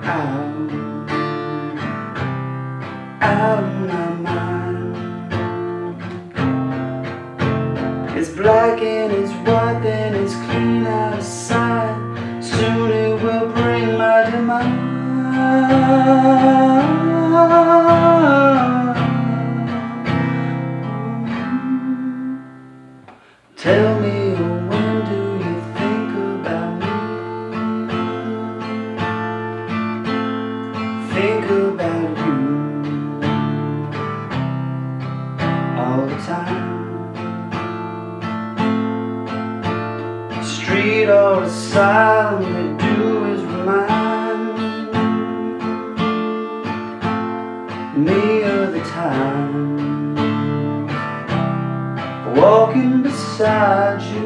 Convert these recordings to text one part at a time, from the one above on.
out of my mind. It's black and it's white, then it's clean out of sight. Soon it will bring my demise. Tell me, when do you think about me? Think about you all the time. Street or asylum, they do is remind me of the time walking beside you.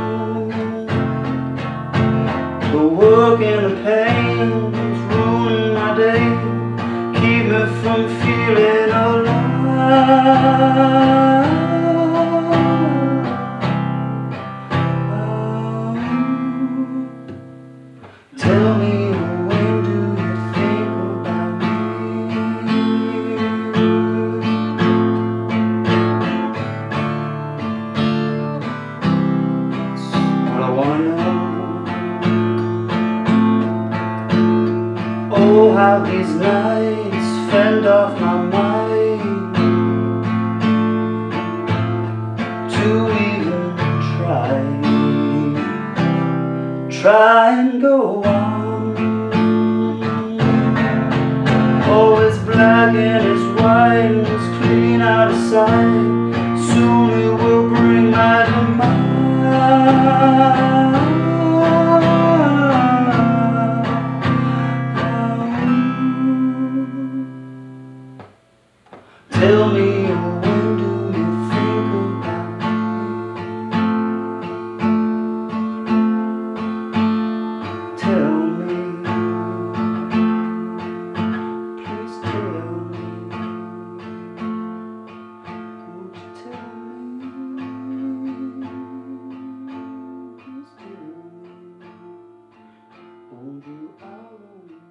The work and the pain's ruin my day, keep me from feeling alive. Tell me, when do you think about me? That's all I wanna know. Oh, how these nights fend off my mind to even try and go on. Oh, it's black and it's white and it's clean out of sight. Soon it will bring my demise. Tell me, when do you think about me? Tell me, please tell me. Won't you tell me? Please tell me. Won't you? I won't.